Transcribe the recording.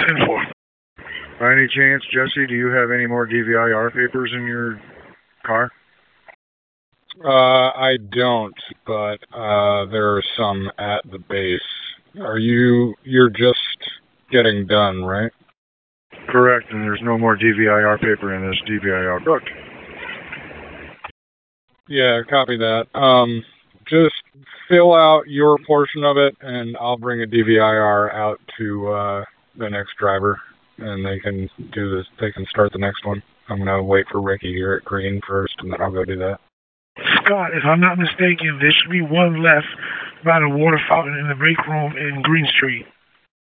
10-4. By any chance, Jesse, do you have any more DVIR papers in your car? I don't, but there are some at the base. You're just getting done, right? Correct, and there's no more DVIR paper in this DVIR book. Yeah, copy that. Just fill out your portion of it, and I'll bring a DVIR out to the next driver, and they can do this. They can start the next one. I'm gonna wait for Ricky here at Green first, and then I'll go do that. Scott, if I'm not mistaken, there should be one left by the water fountain in the break room in Green Street.